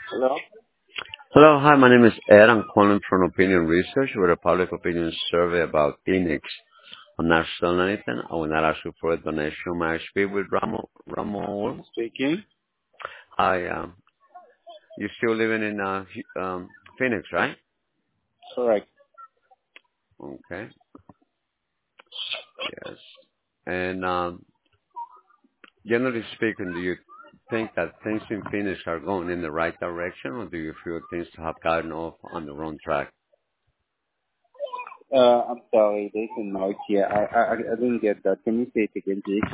Hello? Hello, hi, my name is Ed. I'm calling from Opinion Research with a public opinion survey about Phoenix. I'm not selling anything. I will not ask you for a donation. May I speak with Ramon? Speaking. Hi, you're still living in Phoenix, right? Correct. Okay, yes. And generally speaking, do you think that things in Phoenix are going in the right direction, or do you feel things have gotten off on the wrong track? I'm sorry, there's a noise here. I didn't get that. Can you say it again, please?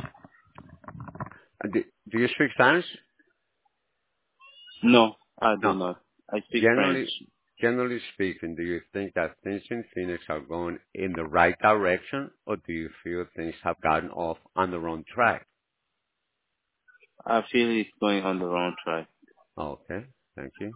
Do you speak Spanish? No, I do No. not. I speak French. Generally, generally speaking, do you think that things in Phoenix are going in the right direction, or do you feel things have gotten off on the wrong track? I feel it's going on the wrong track. Okay, thank you.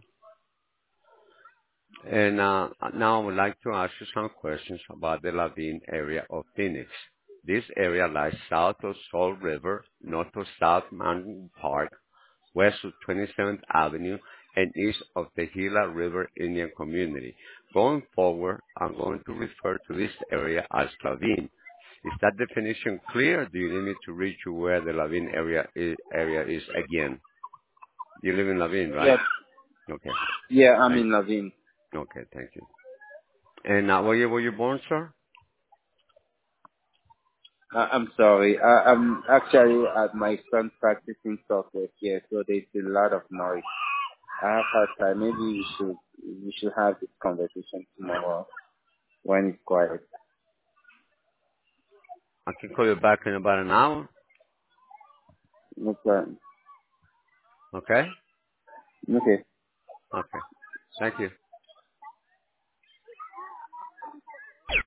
And now I would like to ask you some questions about the Lavin area of Phoenix. This area lies south of Salt River, north of South Mountain Park, west of 27th Avenue, and east of the Gila River Indian Community. Going forward, I'm going to refer to this area as Lavin. Is that definition clear? Do you need me to read you where the Lavin area is again? You live in Lavin, right? Yes. Okay. Yeah, I'm Thank in Lavin. Okay, thank you. And where were you born, sir? I'm sorry. I'm actually at my son practicing soccer here, so there's a lot of noise. I have hard time. Maybe we should have this conversation tomorrow when it's quiet. I can call you back in about an hour. No problem. Okay? Okay. Okay. Thank you.